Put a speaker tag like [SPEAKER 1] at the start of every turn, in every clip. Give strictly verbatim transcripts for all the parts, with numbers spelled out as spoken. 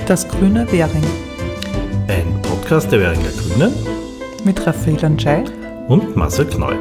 [SPEAKER 1] Das grüne Währing.
[SPEAKER 2] Ein Podcast der Währinger Grünen
[SPEAKER 1] mit Raphael Anschei
[SPEAKER 2] und Marcel Kneuer.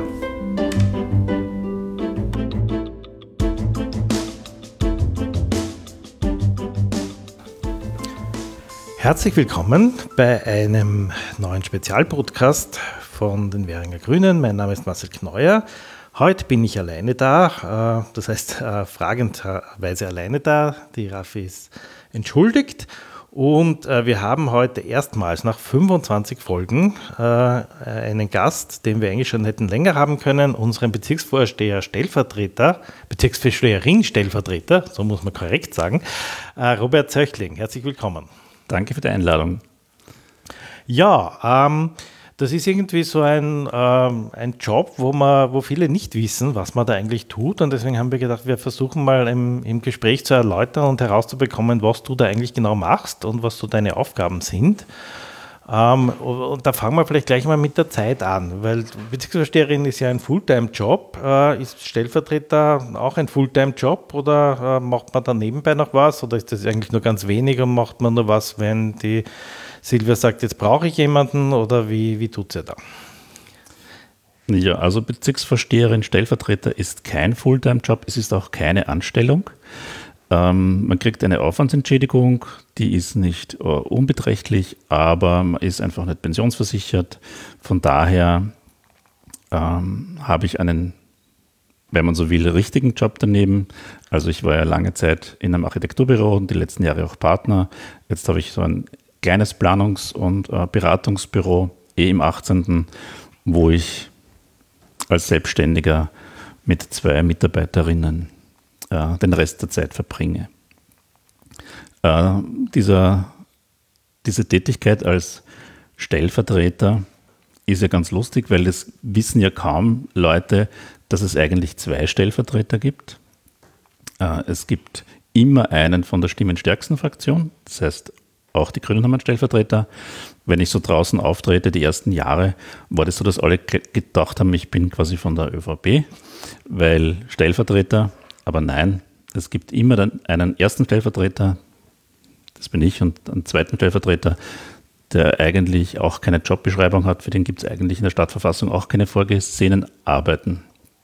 [SPEAKER 2] Herzlich willkommen bei einem neuen Spezialpodcast von den Währinger Grünen. Mein Name ist Marcel Kneuer. Heute bin ich alleine da, das heißt fragenderweise alleine da. Die Raffi ist entschuldigt. Und äh, wir haben heute erstmals nach fünfundzwanzig Folgen äh, einen Gast, den wir eigentlich schon hätten länger haben können, unseren Bezirksvorsteher Stellvertreter, Bezirksvorsteherin Stellvertreter, so muss man korrekt sagen, äh, Robert Zöchling. Herzlich willkommen.
[SPEAKER 3] Danke für die Einladung.
[SPEAKER 2] Ja, ähm, das ist irgendwie so ein, ähm, ein Job, wo, man, wo viele nicht wissen, was man da eigentlich tut. Und deswegen haben wir gedacht, wir versuchen mal im, im Gespräch zu erläutern und herauszubekommen, was du da eigentlich genau machst und was so deine Aufgaben sind. Ähm, und da fangen wir vielleicht gleich mal mit der Zeit an, weil Bezirksvorsteherin ist ja ein Fulltime-Job. Äh, ist Stellvertreter auch ein Fulltime-Job oder äh, macht man da nebenbei noch was? Oder ist das eigentlich nur ganz wenig und macht man nur was, wenn die Silvia sagt, jetzt brauche ich jemanden, oder wie, wie tut sie da?
[SPEAKER 3] Ja, also Bezirksvorsteherin, Stellvertreter ist kein Fulltime-Job, es ist auch keine Anstellung. Ähm, man kriegt eine Aufwandsentschädigung, die ist nicht uh, unbeträchtlich, aber man ist einfach nicht pensionsversichert. Von daher ähm, habe ich einen, wenn man so will, richtigen Job daneben. Also ich war ja lange Zeit in einem Architekturbüro und die letzten Jahre auch Partner. Jetzt habe ich so ein kleines Planungs- und äh, Beratungsbüro, eh im achtzehnten, wo ich als Selbstständiger mit zwei Mitarbeiterinnen äh, den Rest der Zeit verbringe. Äh, dieser, diese Tätigkeit als Stellvertreter ist ja ganz lustig, weil es wissen ja kaum Leute, dass es eigentlich zwei Stellvertreter gibt. Äh, es gibt immer einen von der stimmenstärksten Fraktion, das heißt, auch die Grünen haben einen Stellvertreter. Wenn ich so draußen auftrete, die ersten Jahre, war das so, dass alle gedacht haben, ich bin quasi von der ÖVP, weil Stellvertreter, aber nein, es gibt immer dann einen ersten Stellvertreter, das bin ich, und einen zweiten Stellvertreter, der eigentlich auch keine Jobbeschreibung hat, für den gibt es eigentlich in der Stadtverfassung auch keine vorgesehenen Arbeiten.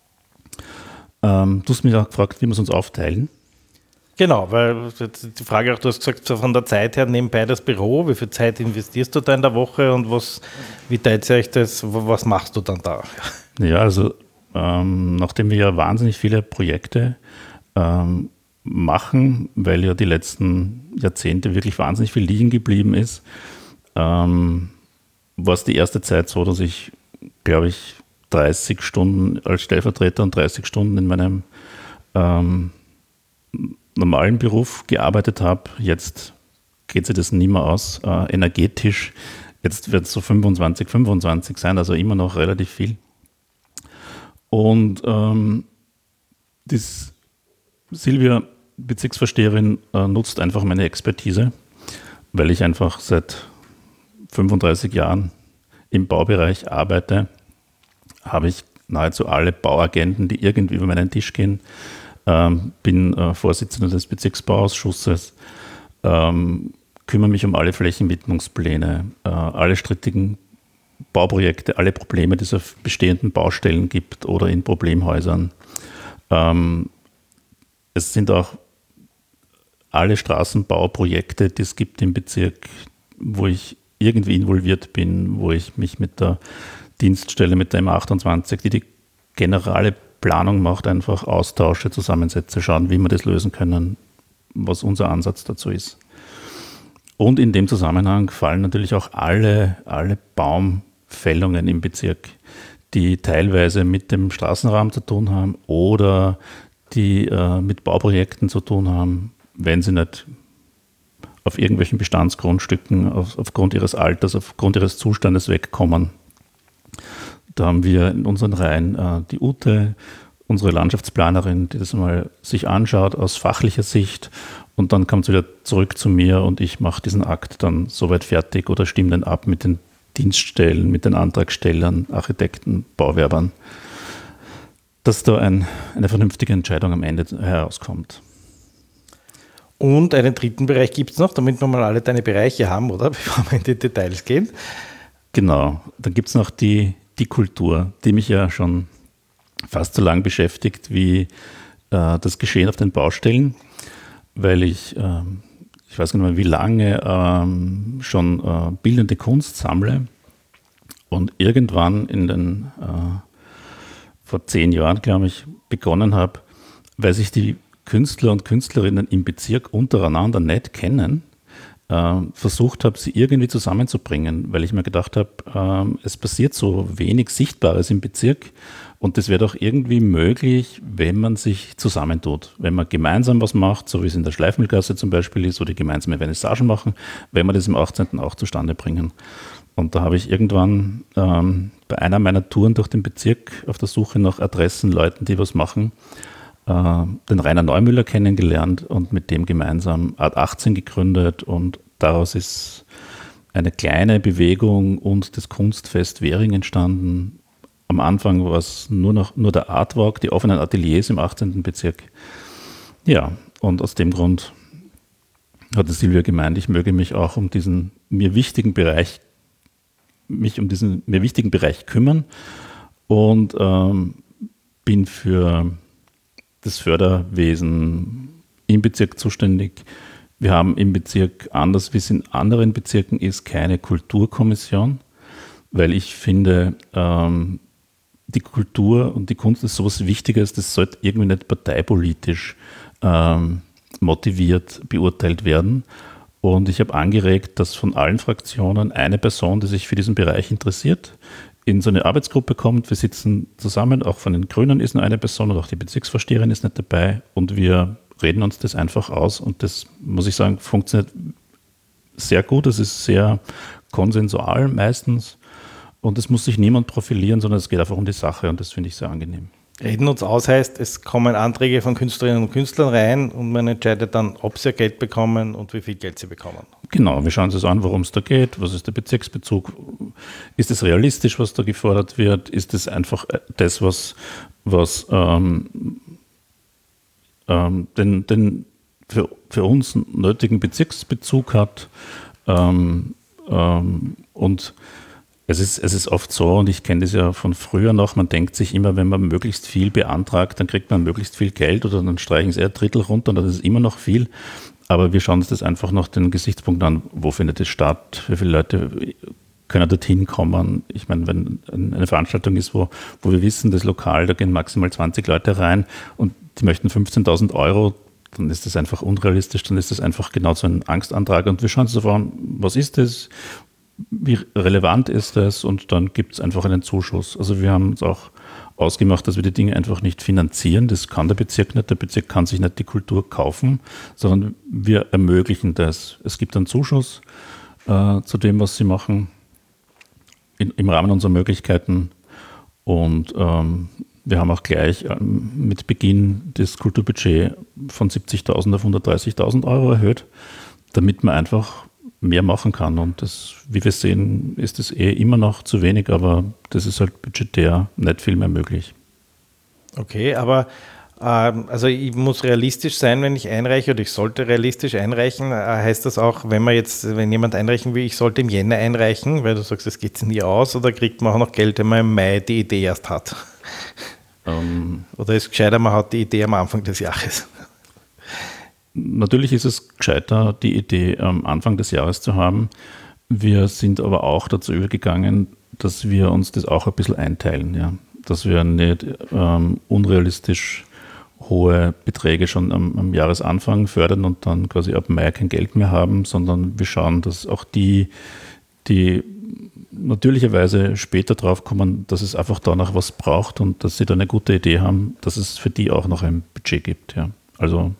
[SPEAKER 3] Ähm, du hast mich auch gefragt, wie wir es uns aufteilen.
[SPEAKER 2] Genau, weil die Frage auch, du hast gesagt, so von der Zeit her nebenbei das Büro, wie viel Zeit investierst du da in der Woche und was, wie teilt sich das, was machst du dann da?
[SPEAKER 3] Ja, also ähm, nachdem wir ja wahnsinnig viele Projekte ähm, machen, weil ja die letzten Jahrzehnte wirklich wahnsinnig viel liegen geblieben ist, ähm, war es die erste Zeit so, dass ich, glaube ich, dreißig Stunden als Stellvertreter und dreißig Stunden in meinem ähm, normalen Beruf gearbeitet habe. Jetzt geht sich das nicht mehr aus, äh, energetisch. Jetzt wird es so fünfundzwanzig, fünfundzwanzig sein, also immer noch relativ viel. Und ähm, das Silvia, Bezirksvorsteherin, äh, nutzt einfach meine Expertise, weil ich einfach seit fünfunddreißig Jahren im Baubereich arbeite, habe ich nahezu alle Bauagenten, die irgendwie über meinen Tisch gehen. Ähm, bin äh, Vorsitzender des Bezirksbauausschusses, ähm, kümmere mich um alle Flächenwidmungspläne, äh, alle strittigen Bauprojekte, alle Probleme, die es auf bestehenden Baustellen gibt oder in Problemhäusern. Ähm, es sind auch alle Straßenbauprojekte, die es gibt im Bezirk, wo ich irgendwie involviert bin, wo ich mich mit der Dienststelle, mit der M achtundzwanzig, die die generale Planung macht, einfach Austausche, Zusammensätze, schauen, wie wir das lösen können, was unser Ansatz dazu ist. Und in dem Zusammenhang fallen natürlich auch alle, alle Baumfällungen im Bezirk, die teilweise mit dem Straßenrahmen zu tun haben oder die äh, mit Bauprojekten zu tun haben, wenn sie nicht auf irgendwelchen Bestandsgrundstücken auf, aufgrund ihres Alters, aufgrund ihres Zustandes wegkommen. Da haben wir in unseren Reihen äh, die Ute, unsere Landschaftsplanerin, die das mal sich anschaut aus fachlicher Sicht, und dann kommt sie wieder zurück zu mir und ich mache diesen Akt dann soweit fertig oder stimme den ab mit den Dienststellen, mit den Antragstellern, Architekten, Bauwerbern, dass da ein, eine vernünftige Entscheidung am Ende herauskommt.
[SPEAKER 2] Und einen dritten Bereich gibt es noch, damit wir mal alle deine Bereiche haben, oder? Bevor wir in die Details gehen.
[SPEAKER 3] Genau, dann gibt es noch die, die Kultur, die mich ja schon fast so lang beschäftigt wie äh, das Geschehen auf den Baustellen, weil ich, äh, ich weiß gar nicht mehr wie lange, äh, schon äh, bildende Kunst sammle und irgendwann in den, äh, vor zehn Jahren, glaube ich, begonnen habe, weil sich die Künstler und Künstlerinnen im Bezirk untereinander nicht kennen, äh, versucht habe, sie irgendwie zusammenzubringen, weil ich mir gedacht habe, äh, es passiert so wenig Sichtbares im Bezirk und das wäre doch irgendwie möglich, wenn man sich zusammentut, wenn man gemeinsam was macht, so wie es in der Schleifmühlgasse zum Beispiel ist, wo die gemeinsame Vernissagen machen, wenn wir das im achtzehnten auch zustande bringen. Und da habe ich irgendwann ähm, bei einer meiner Touren durch den Bezirk auf der Suche nach Adressen, Leuten, die was machen, den Rainer Neumüller kennengelernt und mit dem gemeinsam Art achtzehn gegründet und daraus ist eine kleine Bewegung und das Kunstfest Währing entstanden. Am Anfang war es nur noch nur der Artwalk, die offenen Ateliers im achtzehnten Bezirk. Ja, und aus dem Grund hat Silvia gemeint, ich möge mich auch um diesen mir wichtigen Bereich, mich um diesen mir wichtigen Bereich kümmern und ähm, bin für das Förderwesen im Bezirk zuständig. Wir haben im Bezirk, anders wie es in anderen Bezirken ist, keine Kulturkommission, weil ich finde, ähm, die Kultur und die Kunst ist sowas Wichtiges, das sollte irgendwie nicht parteipolitisch ähm, motiviert beurteilt werden. Und ich habe angeregt, dass von allen Fraktionen eine Person, die sich für diesen Bereich interessiert, in so eine Arbeitsgruppe kommt, wir sitzen zusammen, auch von den Grünen ist nur eine Person und auch die Bezirksvorsteherin ist nicht dabei und wir reden uns das einfach aus und das, muss ich sagen, funktioniert sehr gut, es ist sehr konsensual meistens und es muss sich niemand profilieren, sondern es geht einfach um die Sache und das finde ich sehr angenehm.
[SPEAKER 2] Reden uns aus heißt, es kommen Anträge von Künstlerinnen und Künstlern rein und man entscheidet dann, ob sie Geld bekommen und wie viel Geld sie bekommen.
[SPEAKER 3] Genau, wir schauen uns an, worum es da geht, was ist der Bezirksbezug, ist es realistisch, was da gefordert wird, ist es einfach das, was, was ähm, ähm, den, den für, für uns nötigen Bezirksbezug hat ähm, ähm, und Es ist, es ist oft so, und ich kenne das ja von früher noch, man denkt sich immer, wenn man möglichst viel beantragt, dann kriegt man möglichst viel Geld oder dann streichen sie eher ein Drittel runter und das ist immer noch viel. Aber wir schauen uns das einfach nach den Gesichtspunkten an, wo findet es statt, wie viele Leute können dorthin kommen. Ich meine, wenn eine Veranstaltung ist, wo, wo wir wissen, das Lokal, da gehen maximal zwanzig Leute rein und die möchten fünfzehntausend Euro, dann ist das einfach unrealistisch, dann ist das einfach genau so ein Angstantrag und wir schauen uns einfach an, was ist das? Wie relevant ist das? Und dann gibt es einfach einen Zuschuss. Also wir haben uns auch ausgemacht, dass wir die Dinge einfach nicht finanzieren. Das kann der Bezirk nicht. Der Bezirk kann sich nicht die Kultur kaufen, sondern wir ermöglichen das. Es gibt einen Zuschuss äh, zu dem, was sie machen, in, im Rahmen unserer Möglichkeiten. Und ähm, wir haben auch gleich ähm, mit Beginn das Kulturbudget von siebzigtausend auf hundertdreißigtausend Euro erhöht, damit man einfach mehr machen kann. Und das, wie wir sehen, ist es eh immer noch zu wenig, aber das ist halt budgetär nicht viel mehr möglich.
[SPEAKER 2] Okay, aber ähm, also ich muss realistisch sein, wenn ich einreiche, oder ich sollte realistisch einreichen. Äh, heißt das auch, wenn man jetzt, wenn jemand einreichen will, ich sollte im Jänner einreichen, weil du sagst, es geht nie aus, oder kriegt man auch noch Geld, wenn man im Mai die Idee erst hat? Ähm, oder ist es gescheiter, man hat die Idee am Anfang des Jahres?
[SPEAKER 3] Natürlich ist es gescheiter, die Idee am Anfang des Jahres zu haben. Wir sind aber auch dazu übergegangen, dass wir uns das auch ein bisschen einteilen, ja. Dass wir nicht ähm, unrealistisch hohe Beträge schon am, am Jahresanfang fördern und dann quasi ab Mai kein Geld mehr haben, sondern wir schauen, dass auch die, die natürlicherweise später drauf kommen, dass es einfach danach was braucht und dass sie da eine gute Idee haben, dass es für die auch noch ein Budget gibt, ja. Also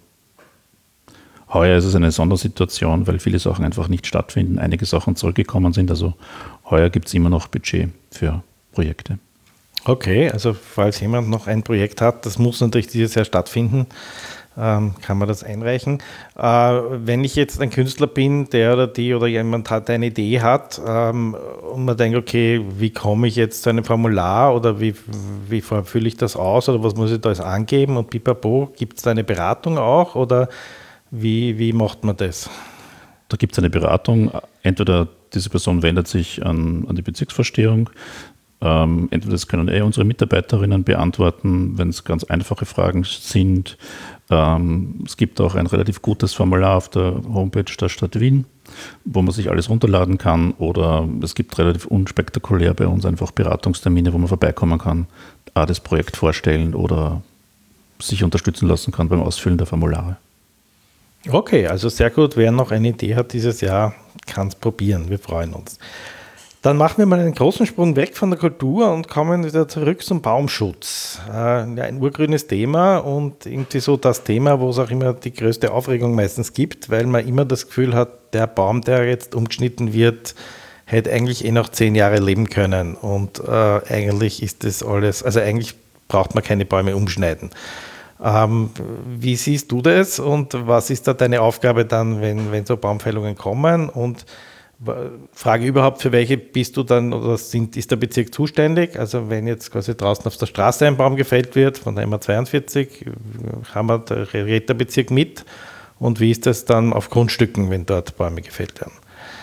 [SPEAKER 3] heuer ist es eine Sondersituation, weil viele Sachen einfach nicht stattfinden, einige Sachen zurückgekommen sind. Also heuer gibt es immer noch Budget für Projekte.
[SPEAKER 2] Okay, also falls jemand noch ein Projekt hat, das muss natürlich dieses Jahr stattfinden, ähm, kann man das einreichen. Äh, wenn ich jetzt ein Künstler bin, der oder die oder jemand hat eine Idee hat ähm, und man denkt, okay, wie komme ich jetzt zu einem Formular oder wie, wie fülle ich das aus oder was muss ich da alles angeben und pipapo, gibt es da eine Beratung auch oder Wie, wie macht man das?
[SPEAKER 3] Da gibt es eine Beratung. Entweder diese Person wendet sich an, an die Bezirksvorstehung. Ähm, entweder das können eh unsere Mitarbeiterinnen beantworten, wenn es ganz einfache Fragen sind. Ähm, es gibt auch ein relativ gutes Formular auf der Homepage der Stadt Wien, wo man sich alles runterladen kann. Oder es gibt relativ unspektakulär bei uns einfach Beratungstermine, wo man vorbeikommen kann, auch das Projekt vorstellen oder sich unterstützen lassen kann beim Ausfüllen der Formulare.
[SPEAKER 2] Okay, also sehr gut. Wer noch eine Idee hat dieses Jahr, kann es probieren. Wir freuen uns. Dann machen wir mal einen großen Sprung weg von der Kultur und kommen wieder zurück zum Baumschutz. Äh, ein urgrünes Thema und irgendwie so das Thema, wo es auch immer die größte Aufregung meistens gibt, weil man immer das Gefühl hat, der Baum, der jetzt umgeschnitten wird, hätte eigentlich eh noch zehn Jahre leben können. Und äh, eigentlich ist das alles, also eigentlich braucht man keine Bäume umschneiden. Ähm, wie siehst du das und was ist da deine Aufgabe dann, wenn, wenn so Baumfällungen kommen? Und Frage überhaupt, für welche bist du dann oder sind, ist der Bezirk zuständig? Also wenn jetzt quasi draußen auf der Straße ein Baum gefällt wird, von der M A zweiundvierzig, haben wir, da redet der Bezirk mit. Und wie ist das dann auf Grundstücken, wenn dort Bäume gefällt werden?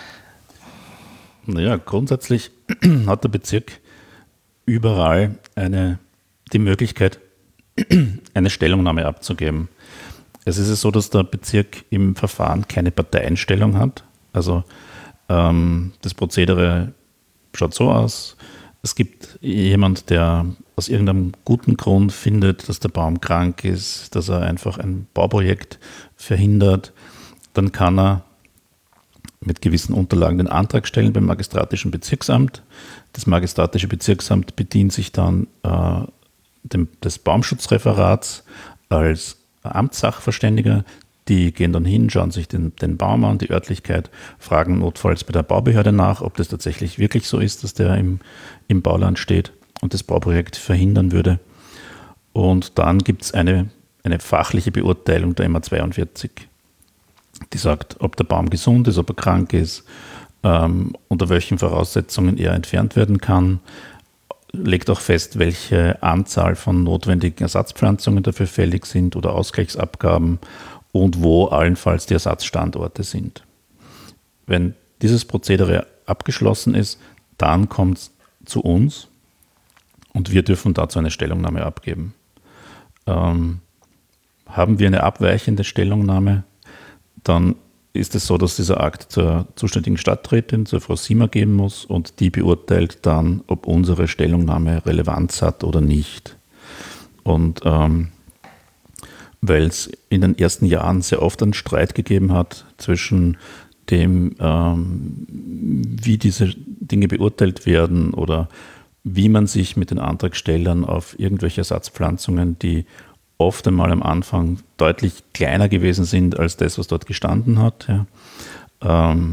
[SPEAKER 3] Naja, grundsätzlich hat der Bezirk überall eine, die Möglichkeit, eine Stellungnahme abzugeben. Es ist so, dass der Bezirk im Verfahren keine Parteienstellung hat. Also ähm, das Prozedere schaut so aus. Es gibt jemand, der aus irgendeinem guten Grund findet, dass der Baum krank ist, dass er einfach ein Bauprojekt verhindert. Dann kann er mit gewissen Unterlagen den Antrag stellen beim Magistratischen Bezirksamt. Das Magistratische Bezirksamt bedient sich dann äh, dem, des Baumschutzreferats als Amtssachverständiger. Die gehen dann hin, schauen sich den, den Baum an, die Örtlichkeit, fragen notfalls bei der Baubehörde nach, ob das tatsächlich wirklich so ist, dass der im, im Bauland steht und das Bauprojekt verhindern würde. Und dann gibt es eine, eine fachliche Beurteilung der M A zweiundvierzig, die sagt, ob der Baum gesund ist, ob er krank ist, ähm, unter welchen Voraussetzungen er entfernt werden kann, legt auch fest, welche Anzahl von notwendigen Ersatzpflanzungen dafür fällig sind oder Ausgleichsabgaben und wo allenfalls die Ersatzstandorte sind. Wenn dieses Prozedere abgeschlossen ist, dann kommt es zu uns und wir dürfen dazu eine Stellungnahme abgeben. Ähm, haben wir eine abweichende Stellungnahme, dann ist es so, dass dieser Akt zur zuständigen Stadträtin, zur Frau Siemer gehen muss und die beurteilt dann, ob unsere Stellungnahme Relevanz hat oder nicht. Und ähm, weil es in den ersten Jahren sehr oft einen Streit gegeben hat zwischen dem, ähm, wie diese Dinge beurteilt werden oder wie man sich mit den Antragstellern auf irgendwelche Ersatzpflanzungen, die oft einmal am Anfang deutlich kleiner gewesen sind als das, was dort gestanden hat, ja, ähm,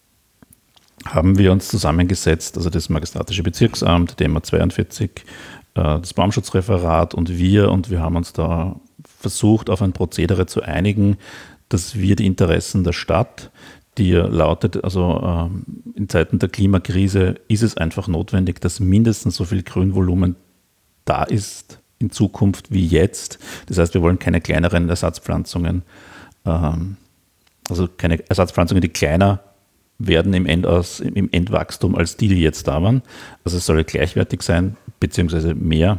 [SPEAKER 3] haben wir uns zusammengesetzt, also das Magistratische Bezirksamt, die M A zweiundvierzig, äh, das Baumschutzreferat und wir, und wir haben uns da versucht, auf ein Prozedere zu einigen, dass wir die Interessen der Stadt, die lautet, also ähm, in Zeiten der Klimakrise ist es einfach notwendig, dass mindestens so viel Grünvolumen da ist in Zukunft wie jetzt. Das heißt, wir wollen keine kleineren Ersatzpflanzungen, ähm, also keine Ersatzpflanzungen, die kleiner werden im, Endaus, im Endwachstum als die, die jetzt da waren. Also es soll gleichwertig sein, beziehungsweise mehr.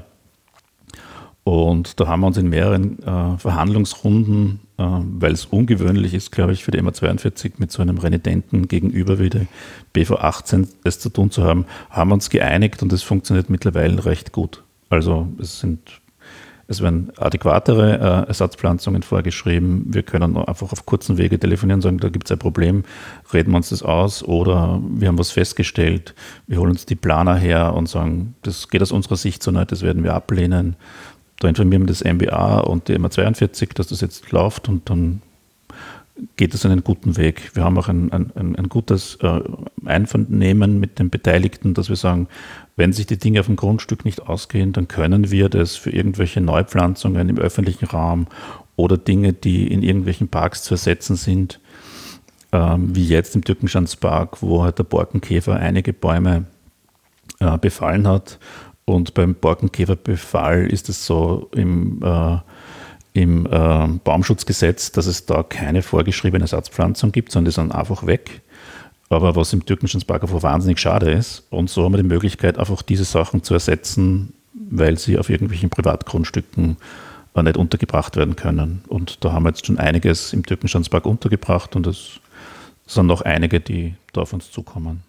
[SPEAKER 3] Und da haben wir uns in mehreren äh, Verhandlungsrunden, äh, weil es ungewöhnlich ist, glaube ich, für die M A zweiundvierzig mit so einem Renitenten gegenüber wie die B V achtzehn es zu tun zu haben, haben wir uns geeinigt und es funktioniert mittlerweile recht gut. Also es sind, es werden adäquatere äh, Ersatzpflanzungen vorgeschrieben. Wir können einfach auf kurzen Wege telefonieren und sagen, da gibt es ein Problem, reden wir uns das aus oder wir haben was festgestellt, wir holen uns die Planer her und sagen, das geht aus unserer Sicht so nicht, das werden wir ablehnen. Da informieren wir das M B A und die M A zweiundvierzig, dass das jetzt läuft und dann geht es einen guten Weg. Wir haben auch ein, ein, ein gutes äh, Einvernehmen mit den Beteiligten, dass wir sagen, wenn sich die Dinge auf dem Grundstück nicht ausgehen, dann können wir das für irgendwelche Neupflanzungen im öffentlichen Raum oder Dinge, die in irgendwelchen Parks zu ersetzen sind, ähm, wie jetzt im Türkenschanzpark, wo halt der Borkenkäfer einige Bäume äh, befallen hat. Und beim Borkenkäferbefall ist es so, im, äh, im äh, Baumschutzgesetz, dass es da keine vorgeschriebene Ersatzpflanzung gibt, sondern die sind einfach weg. Aber was im Türkenschanzpark einfach wahnsinnig schade ist. Und so haben wir die Möglichkeit, einfach diese Sachen zu ersetzen, weil sie auf irgendwelchen Privatgrundstücken äh, nicht untergebracht werden können. Und da haben wir jetzt schon einiges im Türkenschanzpark untergebracht und es sind noch einige, die da auf uns zukommen.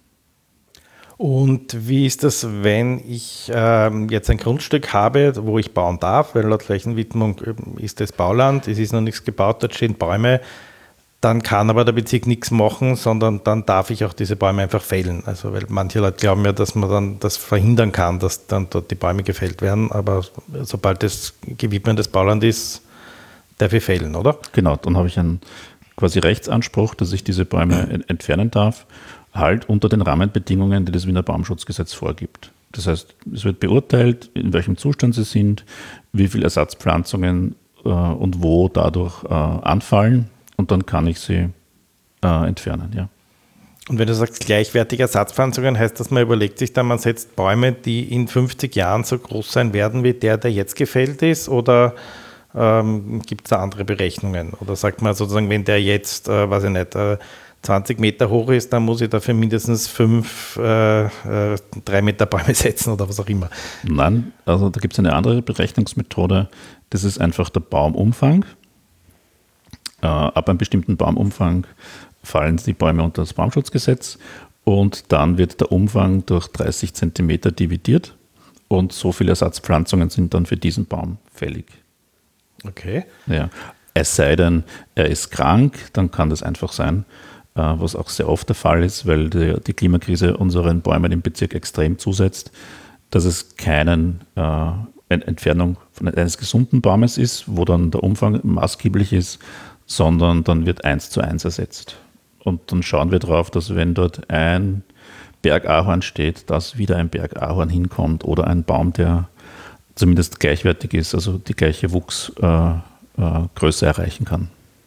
[SPEAKER 2] Und wie ist das, wenn ich ähm, jetzt ein Grundstück habe, wo ich bauen darf, weil laut Flächenwidmung ist das Bauland, es ist noch nichts gebaut, dort stehen Bäume, dann kann aber der Bezirk nichts machen, sondern dann darf ich auch diese Bäume einfach fällen. Also weil manche Leute glauben ja, dass man dann das verhindern kann, dass dann dort die Bäume gefällt werden, aber sobald das gewidmetes Bauland ist, darf ich fällen, oder?
[SPEAKER 3] Genau, dann habe ich einen quasi Rechtsanspruch, dass ich diese Bäume entfernen darf, halt unter den Rahmenbedingungen, die das Wiener Baumschutzgesetz vorgibt. Das heißt, es wird beurteilt, in welchem Zustand sie sind, wie viele Ersatzpflanzungen äh, und wo dadurch äh, anfallen und dann kann ich sie äh, entfernen, ja.
[SPEAKER 2] Und wenn du sagst gleichwertige Ersatzpflanzungen, heißt das, man überlegt sich dann, man setzt Bäume, die in fünfzig Jahren so groß sein werden wie der, der jetzt gefällt ist, oder ähm, gibt es da andere Berechnungen? Oder sagt man sozusagen, wenn der jetzt, äh, weiß ich nicht, äh, zwanzig Meter hoch ist, dann muss ich dafür mindestens fünf, äh, äh, drei Meter Bäume setzen oder was auch immer.
[SPEAKER 3] Nein, also da gibt es eine andere Berechnungsmethode. Das ist einfach der Baumumfang. Äh, ab einem bestimmten Baumumfang fallen die Bäume unter das Baumschutzgesetz und dann wird der Umfang durch dreißig Zentimeter dividiert und so viele Ersatzpflanzungen sind dann für diesen Baum fällig.
[SPEAKER 2] Okay.
[SPEAKER 3] Ja. Es sei denn, er ist krank, dann kann das einfach sein, was auch sehr oft der Fall ist, weil die, die Klimakrise unseren Bäumen im Bezirk extrem zusetzt, dass es keinen äh, Entfernung von eines gesunden Baumes ist, wo dann der Umfang maßgeblich ist, sondern dann wird eins zu eins ersetzt. Und dann schauen wir drauf, dass wenn dort ein Bergahorn steht, dass wieder ein Bergahorn hinkommt oder ein Baum, der zumindest gleichwertig ist, also die gleiche Wuchsgröße äh, äh, erreichen kann.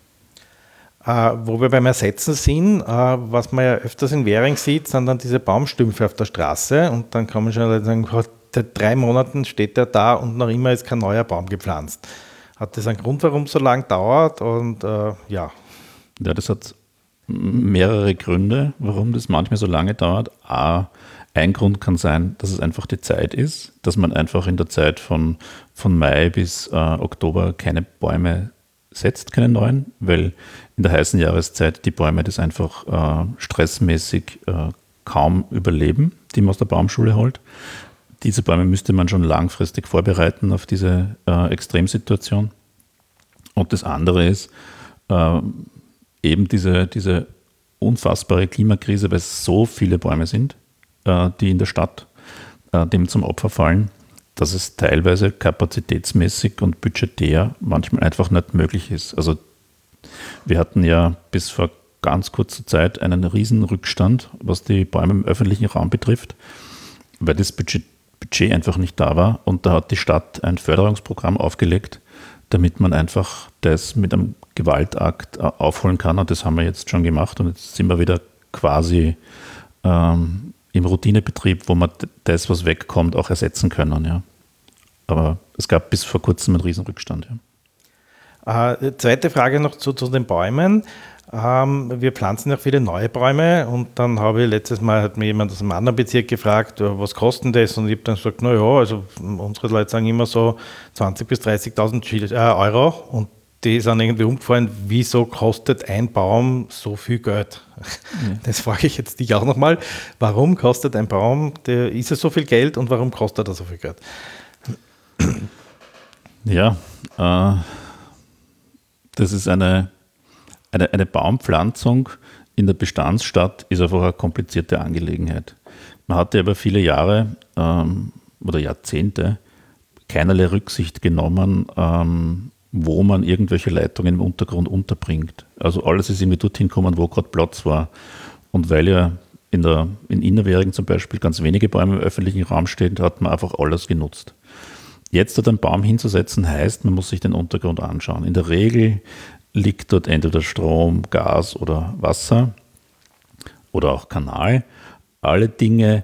[SPEAKER 2] Uh, wo wir beim Ersetzen sind, uh, was man ja öfters in Währing sieht, sind dann diese Baumstümpfe auf der Straße und dann kann man schon sagen, seit drei Monaten steht der da und noch immer ist kein neuer Baum gepflanzt. Hat das einen Grund, warum es so lange dauert? Und uh, ja.
[SPEAKER 3] Ja, das hat mehrere Gründe, warum das manchmal so lange dauert. A, ein Grund kann sein, dass es einfach die Zeit ist, dass man einfach in der Zeit von, von Mai bis äh, Oktober keine Bäume setzt, keine neuen, weil in der heißen Jahreszeit die Bäume das einfach äh, stressmäßig äh, kaum überleben, die man aus der Baumschule holt. Diese Bäume müsste man schon langfristig vorbereiten auf diese äh, Extremsituation. Und das andere ist äh, eben diese, diese unfassbare Klimakrise, weil es so viele Bäume sind, äh, die in der Stadt äh, dem zum Opfer fallen, dass es teilweise kapazitätsmäßig und budgetär manchmal einfach nicht möglich ist. Also wir hatten ja bis vor ganz kurzer Zeit einen riesen Rückstand, was die Bäume im öffentlichen Raum betrifft, weil das Budget, Budget einfach nicht da war. Und da hat die Stadt ein Förderungsprogramm aufgelegt, damit man einfach das mit einem Gewaltakt aufholen kann. Und das haben wir jetzt schon gemacht. Und jetzt sind wir wieder quasi ähm, im Routinebetrieb, wo man das, was wegkommt, auch ersetzen können. Ja. Aber es gab bis vor kurzem einen Riesenrückstand.
[SPEAKER 2] Ja. Äh, zweite Frage noch zu, zu den Bäumen. Ähm, wir pflanzen ja viele neue Bäume und dann habe ich letztes Mal, hat mir jemand aus einem anderen Bezirk gefragt, was kostet das? Und ich habe dann gesagt, naja, also unsere Leute sagen immer so zwanzigtausend bis dreißigtausend Euro und die sind irgendwie umgefallen, wieso kostet ein Baum so viel Geld? Ja. Das frage ich jetzt dich auch nochmal. Warum kostet ein Baum, der, ist es so viel Geld und warum kostet er so viel Geld?
[SPEAKER 3] Ja, äh, das ist eine, eine, eine Baumpflanzung in der Bestandsstadt, ist einfach eine komplizierte Angelegenheit. Man hatte aber viele Jahre ähm, oder Jahrzehnte keinerlei Rücksicht genommen, ähm, wo man irgendwelche Leitungen im Untergrund unterbringt. Also alles ist irgendwie dorthin gekommen, wo gerade Platz war. Und weil ja in, der, in Innerwähring zum Beispiel ganz wenige Bäume im öffentlichen Raum stehen, hat man einfach alles genutzt. Jetzt dort einen Baum hinzusetzen, heißt, man muss sich den Untergrund anschauen. In der Regel liegt dort entweder Strom, Gas oder Wasser oder auch Kanal. Alle Dinge,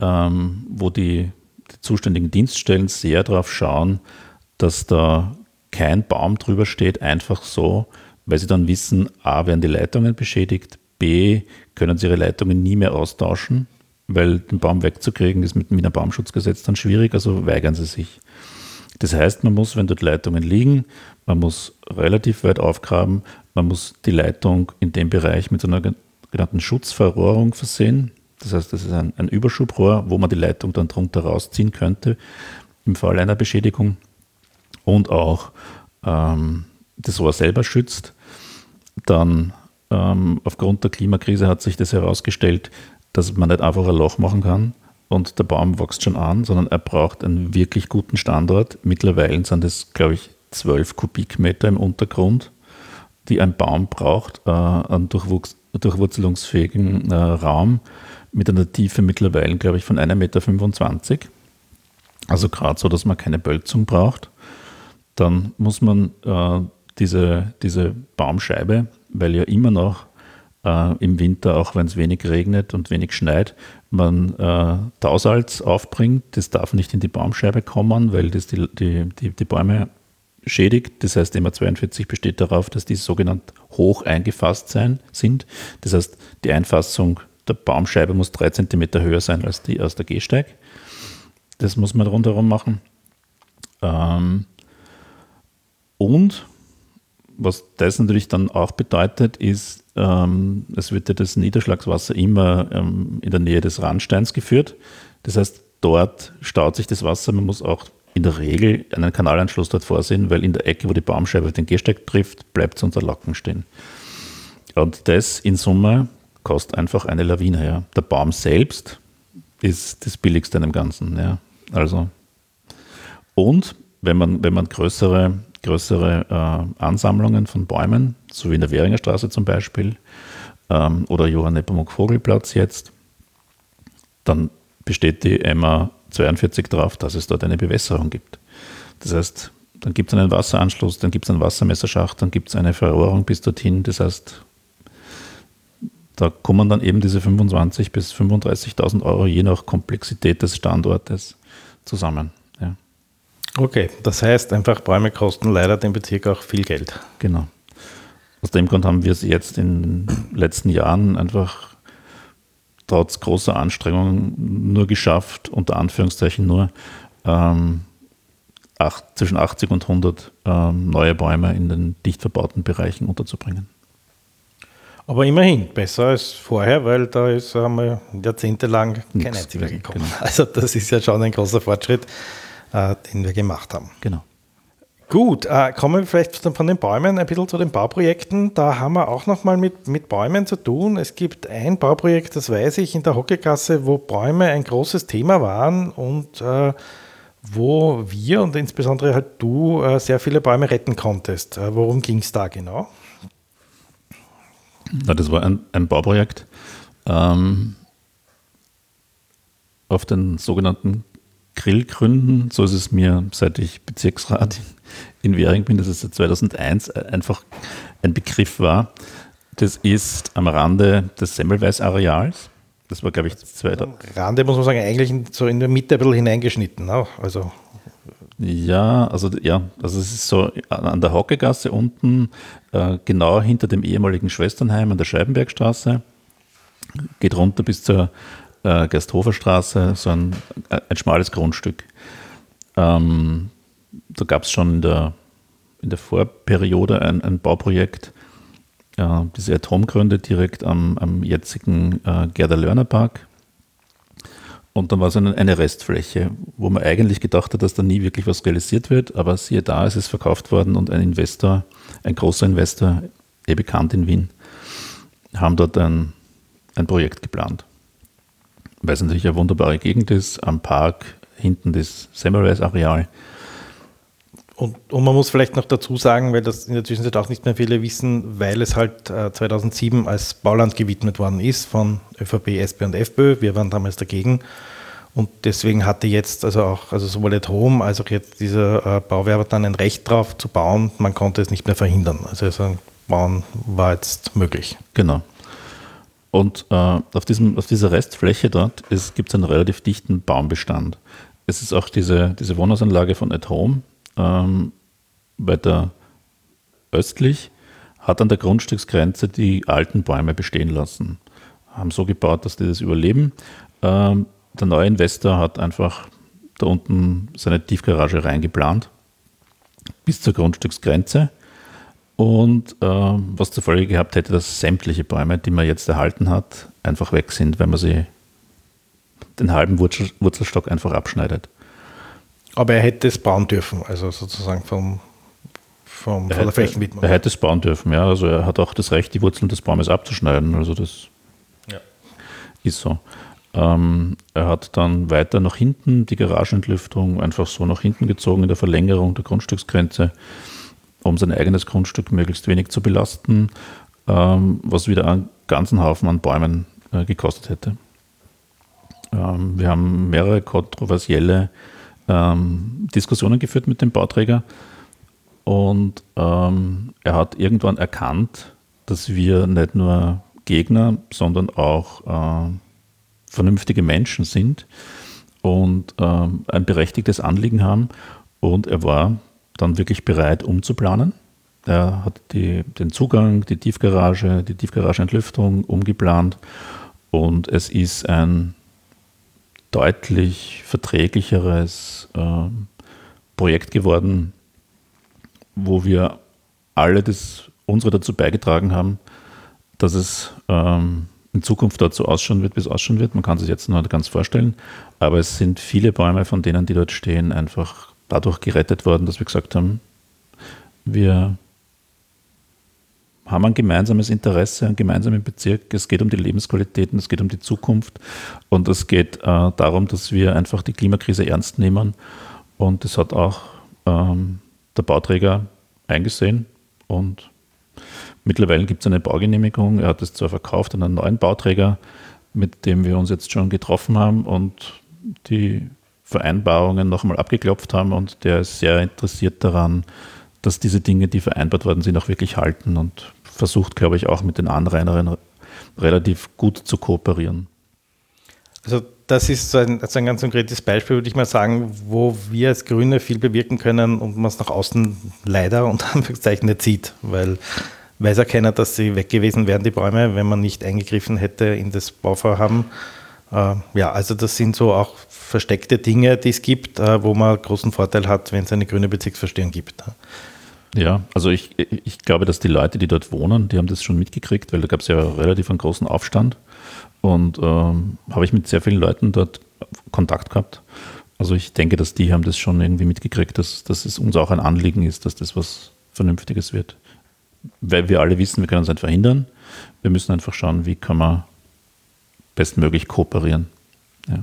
[SPEAKER 3] ähm, wo die, die zuständigen Dienststellen sehr darauf schauen, dass da kein Baum drüber steht, einfach so, weil sie dann wissen, A, werden die Leitungen beschädigt, B, können sie ihre Leitungen nie mehr austauschen, weil den Baum wegzukriegen ist mit dem Wiener Baumschutzgesetz dann schwierig, also weigern sie sich. Das heißt, man muss, wenn dort Leitungen liegen, man muss relativ weit aufgraben, man muss die Leitung in dem Bereich mit so einer genannten Schutzverrohrung versehen. Das heißt, das ist ein, ein Überschubrohr, wo man die Leitung dann drunter rausziehen könnte im Fall einer Beschädigung und auch ähm, das Rohr selber schützt. Dann ähm, aufgrund der Klimakrise hat sich das herausgestellt, dass man nicht einfach ein Loch machen kann und der Baum wächst schon an, sondern er braucht einen wirklich guten Standort. Mittlerweile sind es, glaube ich, zwölf Kubikmeter im Untergrund, die ein Baum braucht, äh, einen durchwuchs, durchwurzelungsfähigen äh, Raum mit einer Tiefe mittlerweile, glaube ich, von ein Meter fünfundzwanzig. Also gerade so, dass man keine Bölzung braucht. Dann muss man äh, diese, diese Baumscheibe, weil ja immer noch äh, im Winter, auch wenn es wenig regnet und wenig schneit, man äh, Tausalz aufbringt. Das darf nicht in die Baumscheibe kommen, weil das die, die, die, die Bäume schädigt. Das heißt, M A zweiundvierzig besteht darauf, dass die sogenannt hoch eingefasst sein, sind. Das heißt, die Einfassung der Baumscheibe muss drei Zentimeter höher sein als die aus der Gehsteig. Das muss man rundherum machen. Ähm, und was das natürlich dann auch bedeutet, ist, ähm, es wird ja das Niederschlagswasser immer ähm, in der Nähe des Randsteins geführt. Das heißt, dort staut sich das Wasser. Man muss auch in der Regel einen Kanalanschluss dort vorsehen, weil in der Ecke, wo die Baumscheibe den Gehsteig trifft, bleibt es unter Lacken stehen. Und das in Summe kostet einfach eine Lawine. Ja. Der Baum selbst ist das Billigste an dem Ganzen. Ja. Also, und wenn man, wenn man größere, größere äh, Ansammlungen von Bäumen, so wie in der Währinger Straße zum Beispiel, ähm, oder Johann Nepomuk-Vogelplatz jetzt, dann besteht die M A zweiundvierzig darauf, dass es dort eine Bewässerung gibt. Das heißt, dann gibt es einen Wasseranschluss, dann gibt es einen Wassermesserschacht, dann gibt es eine Verrohrung bis dorthin. Das heißt, da kommen dann eben diese fünfundzwanzigtausend bis fünfunddreißigtausend Euro je nach Komplexität des Standortes zusammen. Ja.
[SPEAKER 2] Okay, das heißt einfach, Bäume kosten leider dem Bezirk auch viel Geld.
[SPEAKER 3] Genau. Aus dem Grund haben wir es jetzt in den letzten Jahren einfach trotz großer Anstrengungen nur geschafft, unter Anführungszeichen nur, ähm, acht, zwischen achtzig und hundert ähm, neue Bäume in den dicht verbauten Bereichen unterzubringen.
[SPEAKER 2] Aber immerhin, besser als vorher, weil da ist einmal jahrzehntelang kein einziger gekommen. Genau. Also das ist ja schon ein großer Fortschritt, äh, den wir gemacht haben.
[SPEAKER 3] Genau.
[SPEAKER 2] Gut, äh, kommen wir vielleicht von den Bäumen ein bisschen zu den Bauprojekten. Da haben wir auch nochmal mit, mit Bäumen zu tun. Es gibt ein Bauprojekt, das weiß ich, in der Hockeygasse, wo Bäume ein großes Thema waren und äh, wo wir und insbesondere halt du äh, sehr viele Bäume retten konntest. Äh, worum ging es da genau?
[SPEAKER 3] Ja, das war ein, ein Bauprojekt ähm, auf den sogenannten Grillgründen. So ist es mir, seit ich Bezirksrat in Währing bin, dass es seit zweitausendeins einfach ein Begriff war. Das ist am Rande des Semmelweis-Areals. Das war, glaube ich, zweitausend.
[SPEAKER 2] Am Rande muss man sagen, eigentlich in, so in der Mitte ein bisschen hineingeschnitten. Ne? Also
[SPEAKER 3] Ja, also ja, also es ist so an der Hockegasse unten, äh, genau hinter dem ehemaligen Schwesternheim an der Scheibenbergstraße, geht runter bis zur äh, Gersthoferstraße, so ein, ein schmales Grundstück. Ähm, da gab es schon in der, in der Vorperiode ein, ein Bauprojekt, äh, diese Atomgründe direkt am, am jetzigen äh, Gerda-Lörner-Park. Und dann war es eine, eine Restfläche, wo man eigentlich gedacht hat, dass da nie wirklich was realisiert wird, aber siehe da, es ist verkauft worden und ein Investor, ein großer Investor, eh bekannt in Wien, haben dort ein, ein Projekt geplant. Weil es natürlich eine wunderbare Gegend ist, am Park, hinten das Semmelweis-Areal.
[SPEAKER 2] Und, und man muss vielleicht noch dazu sagen, weil das in der Zwischenzeit auch nicht mehr viele wissen, weil es halt äh, zweitausendsieben als Bauland gewidmet worden ist von ÖVP, SP und FPÖ. Wir waren damals dagegen und deswegen hatte jetzt also auch also sowohl at Home als auch jetzt dieser äh, Bauwerber dann ein Recht drauf zu bauen. Man konnte es nicht mehr verhindern. Also, also Bauen war jetzt möglich.
[SPEAKER 3] Genau. Und äh, auf, diesem, auf dieser Restfläche dort gibt es einen relativ dichten Baumbestand. Es ist auch diese, diese Wohnhausanlage von at Home, Ähm, weiter östlich, hat an der Grundstücksgrenze die alten Bäume bestehen lassen. Haben so gebaut, dass die das überleben. Ähm, der neue Investor hat einfach da unten seine Tiefgarage reingeplant, bis zur Grundstücksgrenze. Und ähm, was zur Folge gehabt hätte, dass sämtliche Bäume, die man jetzt erhalten hat, einfach weg sind, wenn man sie den halben Wurzel, Wurzelstock einfach abschneidet.
[SPEAKER 2] Aber er hätte es bauen dürfen, also sozusagen vom, vom, von der Flächenwidmung.
[SPEAKER 3] Er hätte es bauen dürfen, ja. Also er hat auch das Recht, die Wurzeln des Baumes abzuschneiden. Also das ja. ist so. Ähm, er hat dann weiter nach hinten die Garagenentlüftung einfach so nach hinten gezogen in der Verlängerung der Grundstücksgrenze, um sein eigenes Grundstück möglichst wenig zu belasten, ähm, was wieder einen ganzen Haufen an Bäumen äh, gekostet hätte. Ähm, wir haben mehrere kontroversielle ähm, Diskussionen geführt mit dem Bauträger und ähm, er hat irgendwann erkannt, dass wir nicht nur Gegner, sondern auch äh, vernünftige Menschen sind und ähm, ein berechtigtes Anliegen haben, und er war dann wirklich bereit umzuplanen. Er hat die, den Zugang, die Tiefgarage, die Tiefgaragenentlüftung umgeplant, und es ist ein deutlich verträglicheres äh, Projekt geworden, wo wir alle das unsere dazu beigetragen haben, dass es ähm, in Zukunft dort so ausschauen wird, wie es ausschauen wird. Man kann sich jetzt noch nicht ganz vorstellen, aber es sind viele Bäume von denen, die dort stehen, einfach dadurch gerettet worden, dass wir gesagt haben, wir haben ein gemeinsames Interesse, einen gemeinsamen Bezirk. Es geht um die Lebensqualitäten, es geht um die Zukunft, und es geht äh, darum, dass wir einfach die Klimakrise ernst nehmen, und das hat auch ähm, der Bauträger eingesehen, und mittlerweile gibt es eine Baugenehmigung. Er hat es zwar verkauft an einen neuen Bauträger, mit dem wir uns jetzt schon getroffen haben und die Vereinbarungen noch einmal abgeklopft haben, und der ist sehr interessiert daran, dass diese Dinge, die vereinbart worden sind, auch wirklich halten, und versucht, glaube ich, auch mit den Anrainern relativ gut zu kooperieren.
[SPEAKER 2] Also das ist so ein, also ein ganz konkretes Beispiel, würde ich mal sagen, wo wir als Grüne viel bewirken können und man es nach außen leider unter Anführungszeichen nicht sieht, weil weiß ja keiner, dass sie weg gewesen wären, die Bäume, wenn man nicht eingegriffen hätte in das Bauvorhaben. Äh, ja, also das sind so auch versteckte Dinge, die es gibt, äh, wo man großen Vorteil hat, wenn es eine grüne Bezirksvorsteherin gibt.
[SPEAKER 3] Ja, also ich, ich glaube, dass die Leute, die dort wohnen, die haben das schon mitgekriegt, weil da gab es ja relativ einen großen Aufstand, und ähm, habe ich mit sehr vielen Leuten dort Kontakt gehabt. Also ich denke, dass die haben das schon irgendwie mitgekriegt, dass, dass es uns auch ein Anliegen ist, dass das was Vernünftiges wird. Weil wir alle wissen, wir können es nicht verhindern. Wir müssen einfach schauen, wie kann man bestmöglich kooperieren. Ja.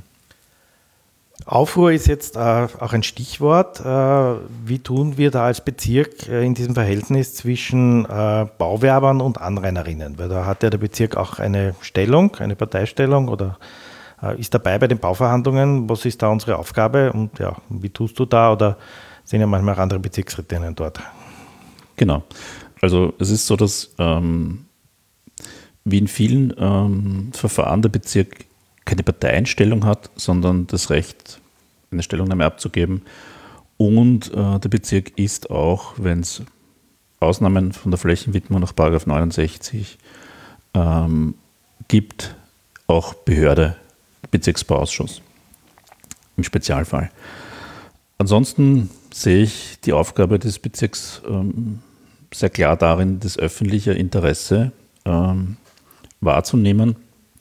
[SPEAKER 2] Aufruhr ist jetzt äh, auch ein Stichwort. Äh, wie tun wir da als Bezirk äh, in diesem Verhältnis zwischen äh, Bauwerbern und Anrainerinnen? Weil da hat ja der Bezirk auch eine Stellung, eine Parteistellung, oder äh, ist dabei bei den Bauverhandlungen. Was ist da unsere Aufgabe, und ja, wie tust du da, oder sind ja manchmal auch andere Bezirksrätinnen dort?
[SPEAKER 3] Genau. Also es ist so, dass ähm, wie in vielen ähm, Verfahren der Bezirk keine Parteienstellung hat, sondern das Recht, eine Stellungnahme abzugeben. Und äh, der Bezirk ist auch, wenn es Ausnahmen von der Flächenwidmung nach Paragraph neunundsechzig ähm, gibt, auch Behörde, Bezirksbauausschuss im Spezialfall. Ansonsten sehe ich die Aufgabe des Bezirks ähm, sehr klar darin, das öffentliche Interesse ähm, wahrzunehmen.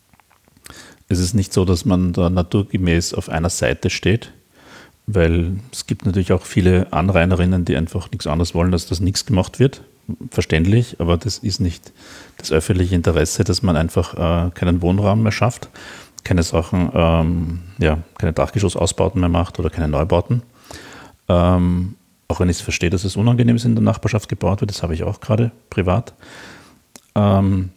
[SPEAKER 3] Es ist nicht so, dass man da naturgemäß auf einer Seite steht, weil es gibt natürlich auch viele Anrainerinnen, die einfach nichts anderes wollen, als dass nichts gemacht wird. Verständlich, aber das ist nicht das öffentliche Interesse, dass man einfach äh, keinen Wohnraum mehr schafft, keine Sachen, ähm, ja, keine Dachgeschossausbauten mehr macht oder keine Neubauten. Ähm, auch wenn ich es verstehe, dass es unangenehm ist, in der Nachbarschaft gebaut wird, das habe ich auch gerade privat. Ähm,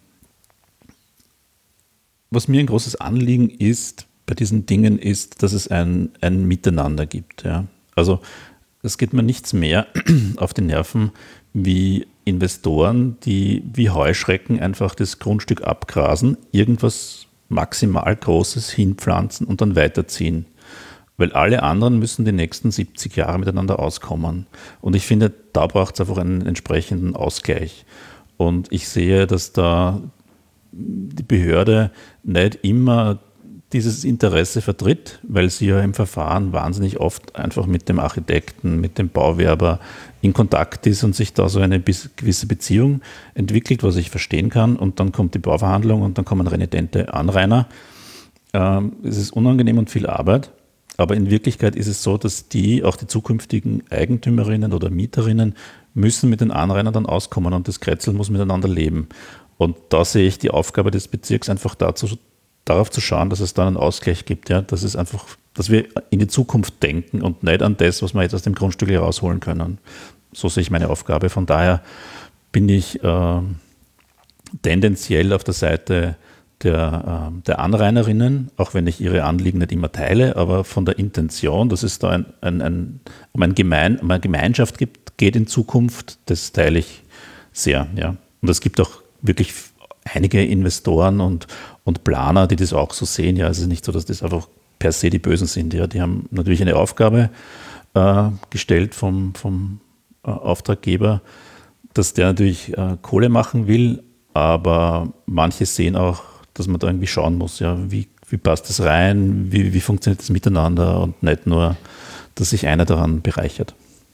[SPEAKER 3] Was mir ein großes Anliegen ist bei diesen Dingen, ist, dass es ein, ein Miteinander gibt. Ja. Also es geht mir nichts mehr auf die Nerven wie Investoren, die wie Heuschrecken einfach das Grundstück abgrasen, irgendwas maximal Großes hinpflanzen und dann weiterziehen. weil alle anderen müssen die nächsten siebzig Jahre miteinander auskommen. Und ich finde, da braucht es einfach einen entsprechenden Ausgleich. Und ich sehe, dass da die Behörde nicht immer dieses Interesse vertritt, weil sie ja im Verfahren wahnsinnig oft einfach mit dem Architekten, mit dem Bauwerber in Kontakt ist und sich da so eine gewisse Beziehung entwickelt, was ich verstehen kann. Und dann kommt die Bauverhandlung und dann kommen renitente Anrainer. Ähm, es ist unangenehm und viel Arbeit, aber in Wirklichkeit ist es so, dass die, auch die zukünftigen Eigentümerinnen oder Mieterinnen, müssen mit den Anrainern dann auskommen und das Kretzel muss miteinander leben. Und da sehe ich die Aufgabe des Bezirks einfach dazu, darauf zu schauen, dass es da einen Ausgleich gibt, ja, dass es einfach, dass wir in die Zukunft denken und nicht an das, was wir jetzt aus dem Grundstück rausholen können. So sehe ich meine Aufgabe. Von daher bin ich äh, tendenziell auf der Seite der, äh, der Anrainerinnen, auch wenn ich ihre Anliegen nicht immer teile, aber von der Intention, dass es da ein, ein, ein, um, ein Gemein, um eine Gemeinschaft gibt, geht in Zukunft, das teile ich sehr. Ja. Und es gibt auch wirklich einige Investoren und, und Planer, die das auch so sehen. Ja, es ist nicht so, dass das einfach per se die Bösen sind. Ja, die haben natürlich eine Aufgabe äh, gestellt vom, vom äh, Auftraggeber, dass der natürlich äh, Kohle machen will, aber manche sehen auch, dass man da irgendwie schauen muss, ja, wie, wie passt das rein, wie, wie funktioniert das miteinander und nicht nur, dass sich einer daran bereichert.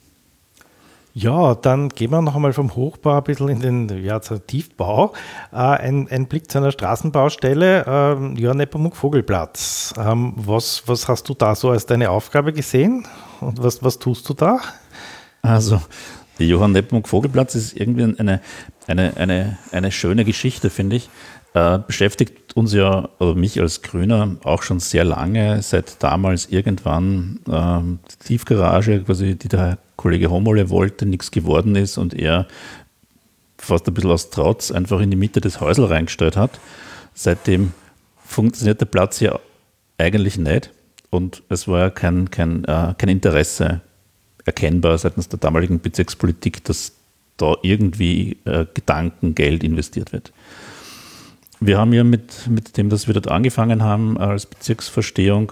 [SPEAKER 2] Ja, dann gehen wir noch einmal vom Hochbau ein bisschen in den ja, Tiefbau. Äh, ein, ein Blick zu einer Straßenbaustelle, äh, ja, Nepomuk-Vogelplatz. Ähm, was, was hast du da so als deine Aufgabe gesehen und was, was tust du da?
[SPEAKER 3] Also, der Johann Nepomuk-Vogelplatz ist irgendwie eine, eine, eine, eine schöne Geschichte, finde ich. Äh, beschäftigt uns ja, oder mich als Grüner, auch schon sehr lange, seit damals irgendwann äh, die Tiefgarage, quasi, die der Kollege Homolle wollte, nichts geworden ist und er fast ein bisschen aus Trotz einfach in die Mitte des Häusl reingestellt hat. Seitdem funktioniert der Platz ja eigentlich nicht und es war ja kein, kein, äh, kein Interesse erkennbar seitens der damaligen Bezirkspolitik, dass da irgendwie äh, Gedanken, Geld investiert wird. Wir haben ja mit, mit dem, dass wir dort angefangen haben als Bezirksverstehung,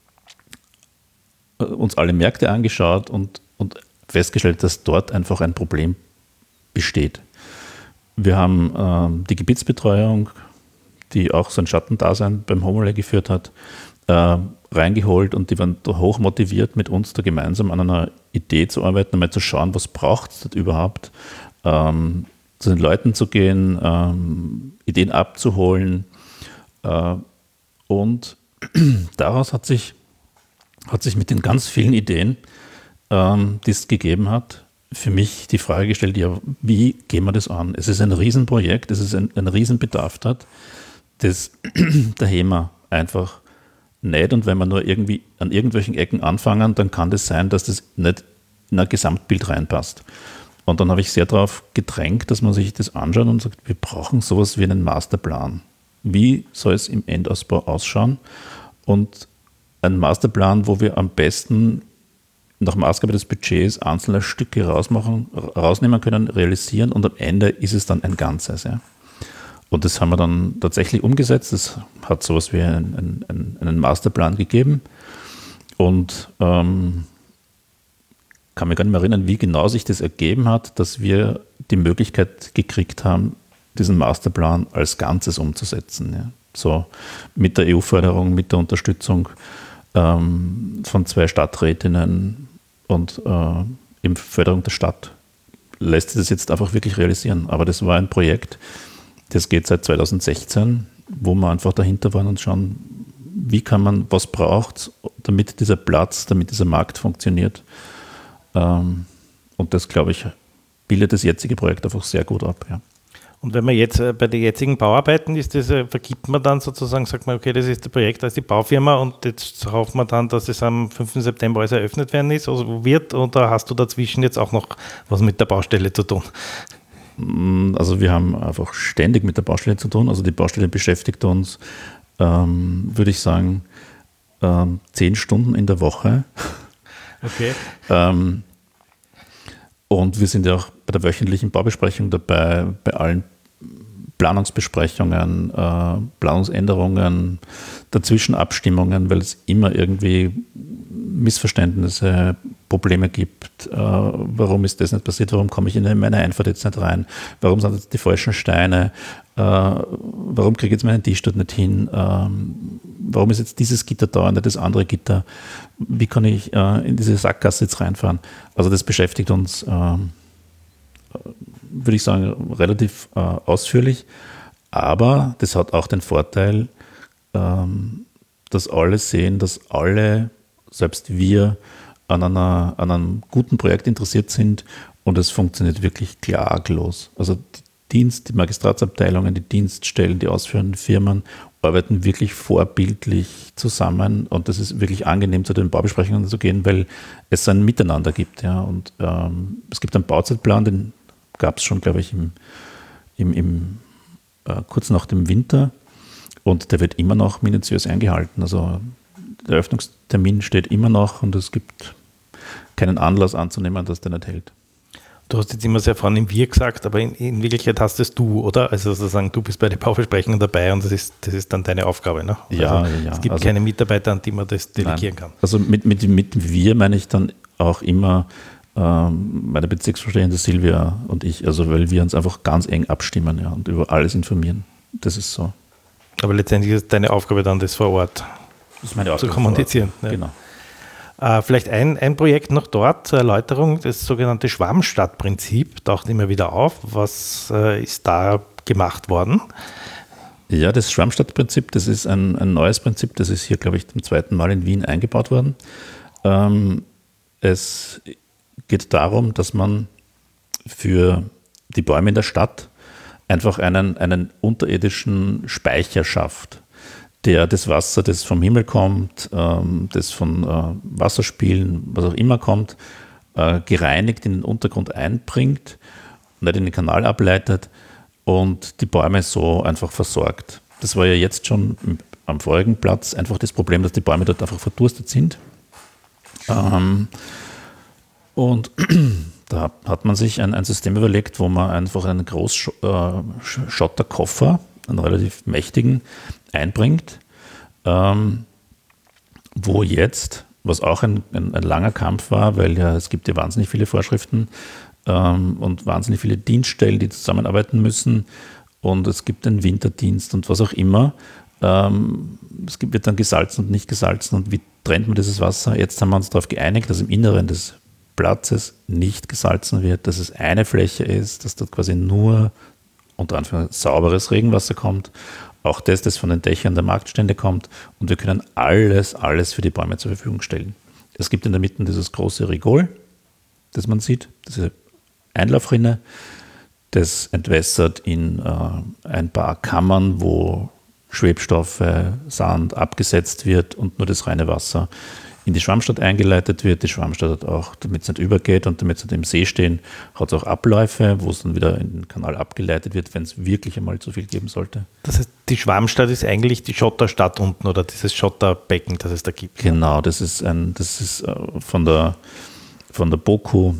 [SPEAKER 3] äh, uns alle Märkte angeschaut und, und festgestellt, dass dort einfach ein Problem besteht. Wir haben ähm, die Gebietsbetreuung, die auch so ein Schattendasein beim Homolle geführt hat, äh, reingeholt und die waren da hoch motiviert, mit uns da gemeinsam an einer Idee zu arbeiten, einmal zu schauen, was braucht es dort überhaupt, ähm, zu den Leuten zu gehen, ähm, Ideen abzuholen äh, und daraus hat sich, hat sich mit den ganz vielen Ideen, ähm, die es gegeben hat, für mich die Frage gestellt, ja, wie gehen wir das an? Es ist ein Riesenprojekt, es ist ein, ein Riesenbedarf dort, das der HEMA einfach nicht und wenn wir nur irgendwie an irgendwelchen Ecken anfangen, dann kann das sein, dass das nicht in ein Gesamtbild reinpasst. Und dann habe ich sehr darauf gedrängt, dass man sich das anschaut und sagt, wir brauchen sowas wie einen Masterplan. Wie soll es im Endausbau ausschauen? Und ein Masterplan, wo wir am besten nach Maßgabe des Budgets einzelne Stücke rausmachen, rausnehmen können, realisieren und am Ende ist es dann ein Ganzes. Ja. Und das haben wir dann tatsächlich umgesetzt. Es hat sowas wie einen, einen, einen Masterplan gegeben und ähm, kann mich gar nicht mehr erinnern, wie genau sich das ergeben hat, dass wir die Möglichkeit gekriegt haben, diesen Masterplan als Ganzes umzusetzen. Ja. So mit der E U-Förderung, mit der Unterstützung ähm, von zwei Stadträtinnen und äh, in Förderung der Stadt lässt sich das jetzt einfach wirklich realisieren. Aber das war ein Projekt, das geht seit zweitausendsechzehn, wo wir einfach dahinter waren und schauen, wie kann man, was braucht, damit dieser Platz, damit dieser Markt funktioniert. Und das, glaube ich, bildet das jetzige Projekt einfach sehr gut ab. Ja.
[SPEAKER 2] Und wenn man jetzt äh, bei den jetzigen Bauarbeiten ist, das, äh, vergibt man dann sozusagen, sagt man, okay, das ist das Projekt als die Baufirma und jetzt hoffen wir dann, dass es am fünften September alles eröffnet werden ist, also wird, oder hast du dazwischen jetzt auch noch was mit der Baustelle zu tun?
[SPEAKER 3] Also wir haben einfach ständig mit der Baustelle zu tun. Also die Baustelle beschäftigt uns, ähm, würde ich sagen, ähm, zehn Stunden in der Woche.
[SPEAKER 2] Okay.
[SPEAKER 3] ähm, und wir sind ja auch bei der wöchentlichen Baubesprechung dabei, bei allen Planungsbesprechungen, äh, Planungsänderungen, dazwischen Abstimmungen, weil es immer irgendwie Missverständnisse, Probleme gibt. Äh, warum ist das nicht passiert? Warum komme ich in meine Einfahrt jetzt nicht rein? Warum sind jetzt die falschen Steine? Äh, warum kriege ich jetzt meinen Tisch dort nicht hin? Ähm, warum ist jetzt dieses Gitter da und nicht das andere Gitter? Wie kann ich äh, in diese Sackgasse jetzt reinfahren? Also das beschäftigt uns, äh, würde ich sagen, relativ äh, ausführlich. Aber das hat auch den Vorteil, ähm, dass alle sehen, dass alle, selbst wir, an, einer, an einem guten Projekt interessiert sind und es funktioniert wirklich klaglos. Also die Dienst, die Magistratsabteilungen, die Dienststellen, die ausführenden Firmen arbeiten wirklich vorbildlich zusammen und das ist wirklich angenehm, zu den Baubesprechungen zu gehen, weil es ein Miteinander gibt. Ja. Und ähm, es gibt einen Bauzeitplan, den gab es schon, glaube ich, im, im, im, äh, kurz nach dem Winter. Und der wird immer noch minutiös eingehalten. Also der Eröffnungstermin steht immer noch und es gibt keinen Anlass anzunehmen, dass der nicht hält.
[SPEAKER 2] Du hast jetzt immer sehr vorhin im Wir gesagt, aber in, in Wirklichkeit hast es du, oder? Also sozusagen, du bist bei den Baubesprechungen dabei und das ist, das ist dann deine Aufgabe, ne? Also
[SPEAKER 3] ja, ja.
[SPEAKER 2] Es gibt
[SPEAKER 3] also,
[SPEAKER 2] keine Mitarbeiter, an die man das delegieren
[SPEAKER 3] nein.
[SPEAKER 2] kann.
[SPEAKER 3] Also mit, mit, mit Wir meine ich dann auch immer ähm, meine Bezirksvorsteherin Silvia und ich, also weil wir uns einfach ganz eng abstimmen, ja, und über alles informieren. Das ist so.
[SPEAKER 2] Aber letztendlich ist deine Aufgabe dann, das vor Ort
[SPEAKER 3] das ist meine
[SPEAKER 2] zu
[SPEAKER 3] Aufgabe
[SPEAKER 2] kommunizieren.
[SPEAKER 3] Ja.
[SPEAKER 2] Ja.
[SPEAKER 3] Genau.
[SPEAKER 2] Äh, vielleicht ein, ein Projekt noch dort zur Erläuterung, das sogenannte Schwarmstadtprinzip taucht immer wieder auf. Was äh, ist da gemacht worden?
[SPEAKER 3] Ja, das Schwarmstadtprinzip, das ist ein, ein neues Prinzip, das ist hier, glaube ich, zum zweiten Mal in Wien eingebaut worden. Ähm, es geht darum, dass man für die Bäume in der Stadt einfach einen, einen unterirdischen Speicher schafft, der das Wasser, das vom Himmel kommt, ähm, das von äh, Wasserspielen, was auch immer kommt, äh, gereinigt in den Untergrund einbringt, nicht in den Kanal ableitet und die Bäume so einfach versorgt. Das war ja jetzt schon am vorigen Platz einfach das Problem, dass die Bäume dort einfach verdurstet sind. Ähm, und da hat man sich ein, ein System überlegt, wo man einfach einen Großschotterkoffer, einen relativ mächtigen, einbringt, ähm, wo jetzt, was auch ein, ein, ein langer Kampf war, weil ja es gibt ja wahnsinnig viele Vorschriften ähm, und wahnsinnig viele Dienststellen, die zusammenarbeiten müssen und es gibt einen Winterdienst und was auch immer. Ähm, es gibt, wird dann gesalzen und nicht gesalzen und wie trennt man dieses Wasser? Jetzt haben wir uns darauf geeinigt, dass im Inneren des Platzes nicht gesalzen wird, dass es eine Fläche ist, dass dort quasi nur unter Anführungszeichen sauberes Regenwasser kommt, auch das, das von den Dächern der Marktstände kommt und wir können alles, alles für die Bäume zur Verfügung stellen. Es gibt in der Mitte dieses große Rigol, das man sieht, diese Einlaufrinne, das entwässert in äh, ein paar Kammern, wo Schwebstoffe, Sand abgesetzt wird und nur das reine Wasser in die Schwammstadt eingeleitet wird. Die Schwammstadt hat auch, damit es nicht übergeht und damit sie nicht im See stehen, hat es auch Abläufe, wo es dann wieder in den Kanal abgeleitet wird, wenn es wirklich einmal zu viel geben sollte.
[SPEAKER 2] Das heißt, die Schwammstadt ist eigentlich die Schotterstadt unten oder dieses Schotterbecken, das es da gibt.
[SPEAKER 3] Genau, das ist ein, das ist von der von der BOKU,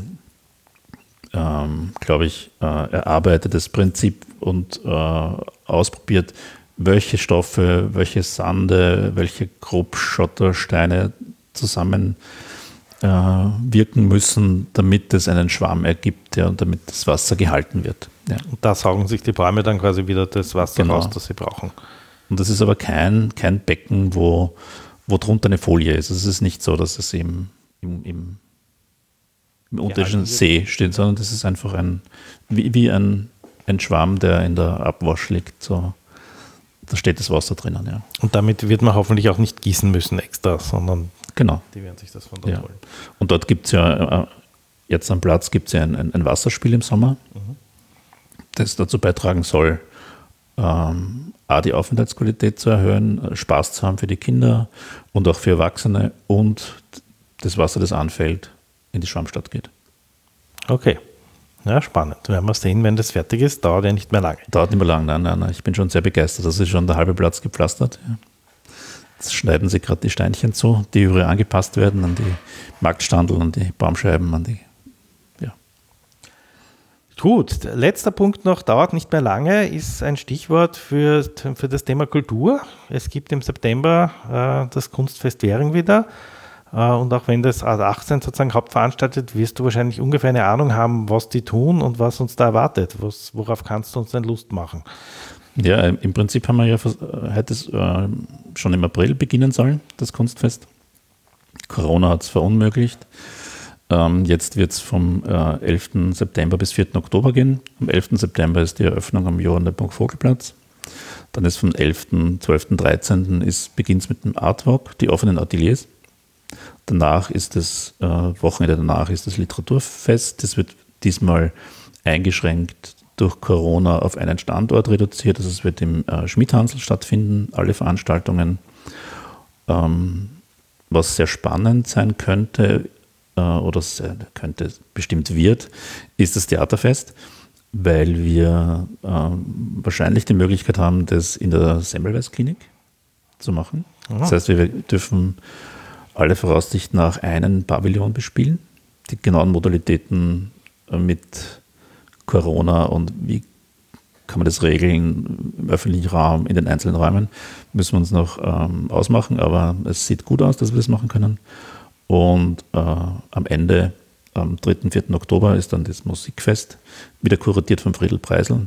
[SPEAKER 3] ähm, glaube ich, äh, erarbeitetes Prinzip und äh, ausprobiert, welche Stoffe, welche Sande, welche Grobschottersteine zusammen äh, wirken müssen, damit es einen Schwamm ergibt, ja, und damit das Wasser gehalten wird. Ja.
[SPEAKER 2] Und da saugen sich die Bäume dann quasi wieder das Wasser
[SPEAKER 3] Genau.
[SPEAKER 2] raus, das sie brauchen.
[SPEAKER 3] Und das ist aber kein, kein Becken, wo, wo drunter eine Folie ist. Es ist nicht so, dass es im, im, im, im unterirdischen
[SPEAKER 2] also-
[SPEAKER 3] See steht, sondern das ist einfach ein, wie, wie ein, ein Schwamm, der in der Abwasch liegt. So. Da steht das Wasser drinnen, ja.
[SPEAKER 2] Und damit wird man hoffentlich auch nicht gießen müssen extra, sondern
[SPEAKER 3] Genau.
[SPEAKER 2] die werden sich das von dort
[SPEAKER 3] Ja.
[SPEAKER 2] holen.
[SPEAKER 3] Und dort gibt es ja, äh, jetzt am Platz gibt es ja ein, ein, ein Wasserspiel im Sommer,
[SPEAKER 2] Mhm.
[SPEAKER 3] das dazu beitragen soll, ähm, A, die Aufenthaltsqualität zu erhöhen, äh, Spaß zu haben für die Kinder und auch für Erwachsene und das Wasser, das anfällt, in die Schwammstadt geht.
[SPEAKER 2] Okay. Ja, spannend. Werden wir sehen, wenn das fertig ist. Dauert ja nicht mehr lange.
[SPEAKER 3] Dauert nicht mehr lang, nein, nein, nein. Ich bin schon sehr begeistert. Das ist schon der halbe Platz gepflastert. Ja. Jetzt schneiden sie gerade die Steinchen zu, die überall angepasst werden an die Marktstandel, an die Baumscheiben, an die, ja.
[SPEAKER 2] Gut, letzter Punkt noch, dauert nicht mehr lange, ist ein Stichwort für, für das Thema Kultur. Es gibt im September äh, das Kunstfest Währing wieder. Und auch wenn das A achtzehn sozusagen hauptveranstaltet, wirst du wahrscheinlich ungefähr eine Ahnung haben, was die tun und was uns da erwartet. Was, worauf kannst du uns denn Lust machen?
[SPEAKER 3] Ja, im Prinzip haben wir ja hätte es äh, schon im April beginnen sollen, das Kunstfest. Corona hat es verunmöglicht. Ähm, jetzt wird es vom äh, elften September bis vierten Oktober gehen. Am elften September ist die Eröffnung am Johann Nepomuk Vogelplatz. Dann ist vom elften, zwölften, dreizehnten beginnt es mit dem Artwalk, die offenen Ateliers. Danach ist das äh, Wochenende danach ist das Literaturfest. Das wird diesmal eingeschränkt durch Corona auf einen Standort reduziert. Also es wird im äh, Schmidhansl stattfinden, alle Veranstaltungen. Ähm, was sehr spannend sein könnte, äh, oder sehr, könnte bestimmt wird, ist das Theaterfest, weil wir äh, wahrscheinlich die Möglichkeit haben, das in der Semmelweis-Klinik zu machen. Oh. Das heißt, wir dürfen alle Voraussicht nach einen Pavillon bespielen. Die genauen Modalitäten mit Corona und wie kann man das regeln im öffentlichen Raum, in den einzelnen Räumen, müssen wir uns noch ähm, ausmachen, aber es sieht gut aus, dass wir das machen können. Und äh, am Ende, am dritten, vierten Oktober, ist dann das Musikfest, wieder kuratiert von Friedel Preisl.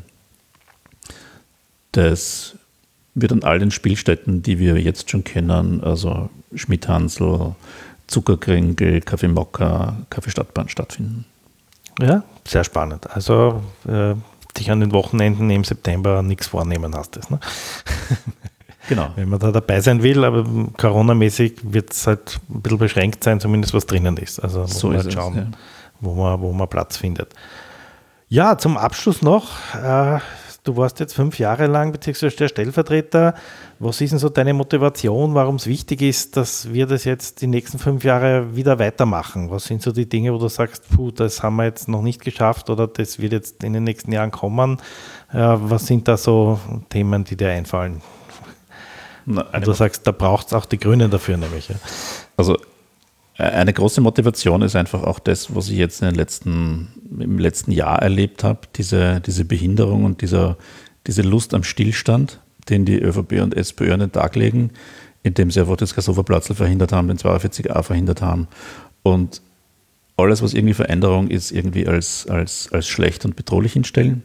[SPEAKER 3] Das wird an all den Spielstätten, die wir jetzt schon kennen, also Schmidhansl, Zuckerkringel, Café Mokka, Café Stadtbahn stattfinden.
[SPEAKER 2] Ja, sehr spannend. Also äh, dich an den Wochenenden im September nichts vornehmen hast es, ne?
[SPEAKER 3] Genau.
[SPEAKER 2] Wenn man da dabei sein will, aber Corona-mäßig wird es halt ein bisschen beschränkt sein, zumindest was drinnen ist. Also muss
[SPEAKER 3] so
[SPEAKER 2] man
[SPEAKER 3] ist
[SPEAKER 2] halt schauen,
[SPEAKER 3] es, ja.
[SPEAKER 2] wo, man, wo man Platz findet. Ja, zum Abschluss noch, äh, du warst jetzt fünf Jahre lang beziehungsweise der Stellvertreter. Was ist denn so deine Motivation, warum es wichtig ist, dass wir das jetzt die nächsten fünf Jahre wieder weitermachen? Was sind so die Dinge, wo du sagst, puh, das haben wir jetzt noch nicht geschafft oder das wird jetzt in den nächsten Jahren kommen? Äh, was sind da so Themen, die dir einfallen? Na, Und du sagst, da braucht es auch die Grünen dafür nämlich. Ja.
[SPEAKER 3] Also eine große Motivation ist einfach auch das, was ich jetzt in den letzten, im letzten Jahr erlebt habe, diese, diese Behinderung und dieser, diese Lust am Stillstand, den die ÖVP und SPÖ an den Tag legen, indem sie einfach das Gasoferplatzl verhindert haben, den zweiundvierzig a verhindert haben. Und alles, was irgendwie Veränderung ist, irgendwie als, als, als schlecht und bedrohlich hinstellen.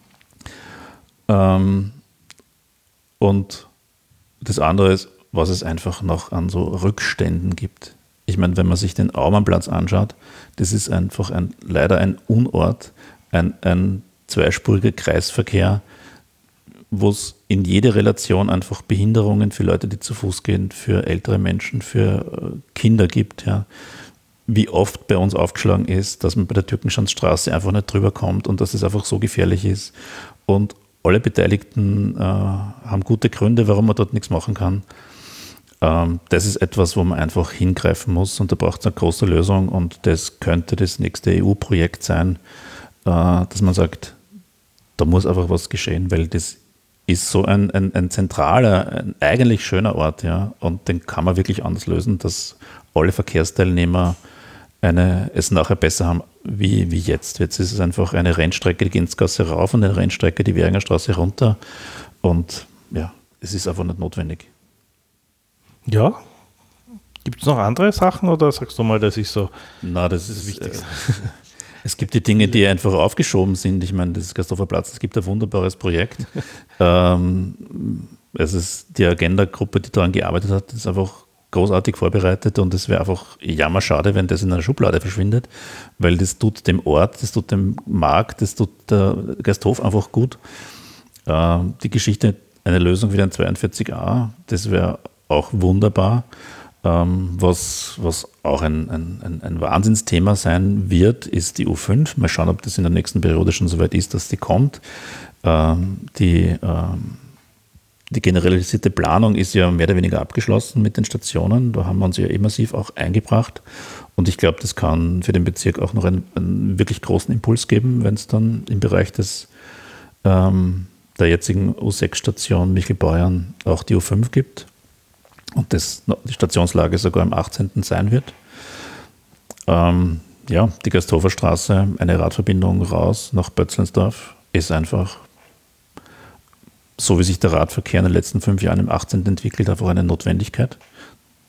[SPEAKER 3] Ähm, und das andere ist, was es einfach noch an so Rückständen gibt. Ich meine, wenn man sich den Aumannplatz anschaut, das ist einfach ein, leider ein Unort, ein, ein zweispuriger Kreisverkehr, wo es in jede Relation einfach Behinderungen für Leute, die zu Fuß gehen, für ältere Menschen, für Kinder gibt. Ja. Wie oft bei uns aufgeschlagen ist, dass man bei der Türkenschanzstraße einfach nicht drüber kommt und dass es einfach so gefährlich ist. Und alle Beteiligten äh, haben gute Gründe, warum man dort nichts machen kann. Ähm, das ist etwas, wo man einfach hingreifen muss und da braucht es eine große Lösung und das könnte das nächste E U-Projekt sein, äh, dass man sagt, da muss einfach was geschehen, weil das ist so ein, ein, ein zentraler, ein eigentlich schöner Ort, ja, und den kann man wirklich anders lösen, dass alle Verkehrsteilnehmer eine, es nachher besser haben wie, wie jetzt. Jetzt ist es einfach eine Rennstrecke, die Ginzgasse rauf und eine Rennstrecke die Währinger Straße runter und ja, es ist einfach nicht notwendig.
[SPEAKER 2] Ja, gibt es noch andere Sachen oder sagst du mal, das ist so?
[SPEAKER 3] Na, das ist wichtig. Es gibt die Dinge, die einfach aufgeschoben sind. Ich meine, das Gasoferplatz, es gibt ein wunderbares Projekt. ähm, es ist die Agenda-Gruppe, die daran gearbeitet hat, ist einfach großartig vorbereitet und es wäre einfach jammerschade, wenn das in einer Schublade verschwindet, weil das tut dem Ort, das tut dem Markt, das tut der Gasthof einfach gut. Äh, die Geschichte, eine Lösung für den zweiundvierzig a, das wäre auch wunderbar. Ähm, was, was auch ein, ein, ein Wahnsinnsthema sein wird, ist die U fünf. Mal schauen, ob das in der nächsten Periode schon so weit ist, dass die kommt. Ähm, die, ähm, die generalisierte Planung ist ja mehr oder weniger abgeschlossen mit den Stationen. Da haben wir uns ja eh massiv auch eingebracht. Und ich glaube, das kann für den Bezirk auch noch einen, einen wirklich großen Impuls geben, wenn es dann im Bereich des, ähm, der jetzigen U sechs Station Michelbeuern auch die U fünf gibt. Und das, die Stationslage sogar am achtzehnten sein wird. Ähm, ja, die Gasthofer Straße, eine Radverbindung raus nach Bötzlensdorf, ist einfach, so wie sich der Radverkehr in den letzten fünf Jahren im achtzehnten entwickelt, einfach eine Notwendigkeit.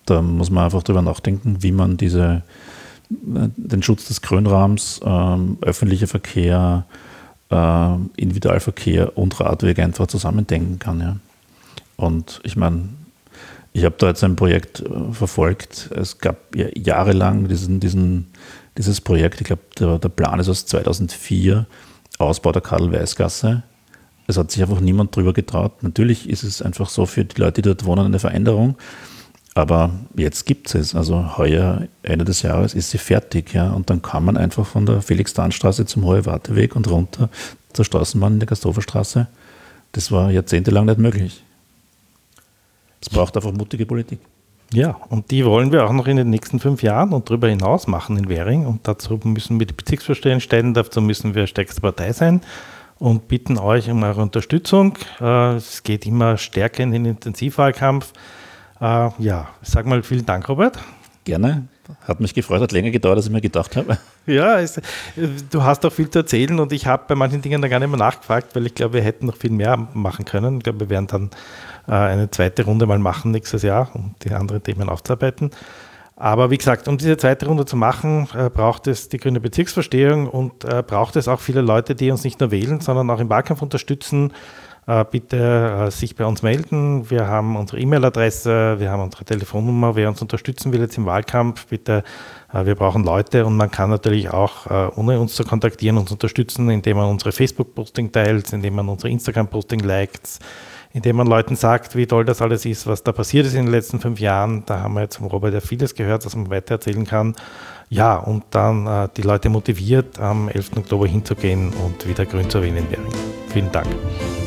[SPEAKER 3] da muss man einfach drüber nachdenken, wie man diese, den Schutz des Grünraums, ähm, öffentlicher Verkehr, äh, Individualverkehr und Radwege einfach zusammendenken kann. Ja. Und ich meine, ich habe da jetzt ein Projekt äh, verfolgt. Es gab ja jahrelang diesen, diesen, dieses Projekt, ich glaube, der, der Plan ist aus zweitausendvier, Ausbau der Karl-Weiß-Gasse. Es hat sich einfach niemand drüber getraut. Natürlich ist es einfach so für die Leute, die dort wohnen, eine Veränderung. Aber jetzt gibt es. Also heuer, Ende des Jahres, ist sie fertig. Ja? Und dann kann man einfach von der Felix-Dahn-Straße zum Hohe-Warteweg und runter zur Straßenbahn in der Gasthoferstraße. Das war jahrzehntelang nicht möglich. Es braucht einfach mutige Politik.
[SPEAKER 2] Ja, und die wollen wir auch noch in den nächsten fünf Jahren und darüber hinaus machen in Währing. Und dazu müssen wir die Bezirksvorsteher stellen, dazu müssen wir stärkste Partei sein und bitten euch um eure Unterstützung. Es geht immer stärker in den Intensivwahlkampf. Ja, sag mal vielen Dank, Robert.
[SPEAKER 3] Gerne. Hat mich gefreut, hat länger gedauert, als ich mir gedacht habe.
[SPEAKER 2] Ja, es, du hast auch viel zu erzählen und ich habe bei manchen Dingen da gar nicht mehr nachgefragt, weil ich glaube, wir hätten noch viel mehr machen können. Ich glaube, wir werden dann äh, eine zweite Runde mal machen nächstes Jahr, um die anderen Themen aufzuarbeiten. Aber wie gesagt, um diese zweite Runde zu machen, äh, braucht es die grüne Bezirksvorstehung und äh, braucht es auch viele Leute, die uns nicht nur wählen, sondern auch im Wahlkampf unterstützen. Äh, bitte äh, sich bei uns melden. Wir haben unsere E-Mail-Adresse, wir haben unsere Telefonnummer. Wer uns unterstützen will jetzt im Wahlkampf, bitte, äh, wir brauchen Leute und man kann natürlich auch, äh, ohne uns zu kontaktieren, uns unterstützen, indem man unsere Facebook-Posting teilt, indem man unsere Instagram-Posting liked, indem man Leuten sagt, wie toll das alles ist, was da passiert ist in den letzten fünf Jahren. Da haben wir jetzt vom Robert ja vieles gehört, was man weitererzählen kann. Ja, und dann äh, die Leute motiviert, am elften Oktober hinzugehen und wieder grün zu wählen in Währing. Vielen Dank.